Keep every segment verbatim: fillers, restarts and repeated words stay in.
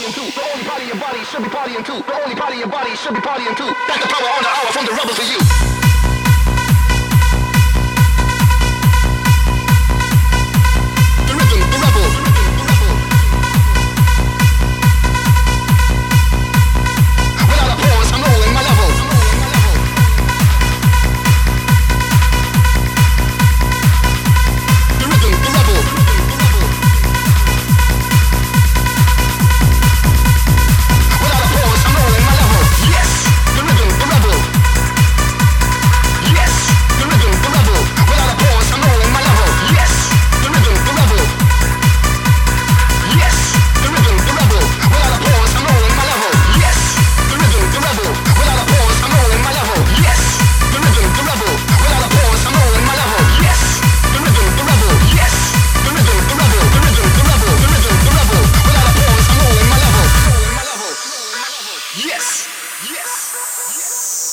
partying too. The only part of your body should be partying too. The only part of your body should be partying too. That's the power on the hour from the rebel for you. The rhythm, the rebel. Without a pause, I'm rolling my level. The rhythm, the rebel. Without a pause, I'm rolling my level. Yes, the rhythm, the rebel. Yes, the rhythm, the rebel. Without a pause, I'm rolling my level. Yes, the rhythm, the rebel. Yes, the rhythm, the rebel. Without a pause, I'm rolling my level. Yes, the rhythm, the rebel. Without a pause, I'm rolling my level. Yes, the rhythm, the rebel. Without a pause, I'm rolling my level. Yes, the rhythm, the rebel. Yes, the rhythm, the rebel. The rhythm, the rebel. The rhythm, the rebel. Without a pause, I'm rolling my level. Rolling my level. Yes, yes, yes.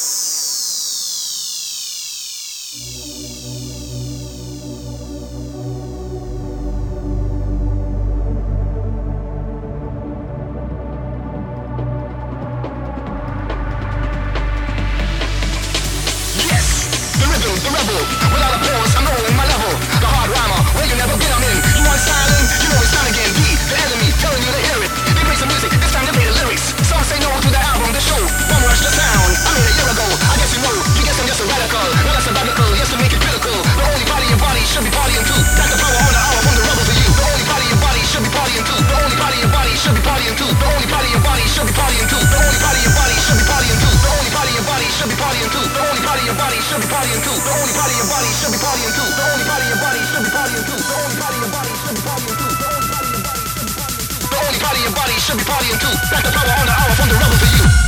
Yes, the rhythm, the rebel. Without a pause, I'm rolling my level. The hard rhymer, where you never been, I'm in. You want styling? You know it's time again. B, the enemy, telling you to hear it. They play some music, it's time to play the lyrics. Some say no to the album, the show. Bum rush the sound. I made a year ago. I guess you know. You guess I'm just a radical. Not less biblical, yes to make it critical. The only part of your body should be partying too. That's the power on the hour from the rebel for you. The only part of your body should be partying too. The only part of your body should be partying too. The only part of your body should be partying too. The only part of your body should be partying too. The only part of your body should be partying too. The only part of your body should be partying too. The only part of your body should be partying too. The only part of your body should be partying too. The only part of your body should be partying too. The only part of your body should be partying too. The only part of your body should be partying too. That's the power on the hour from the rebel for you.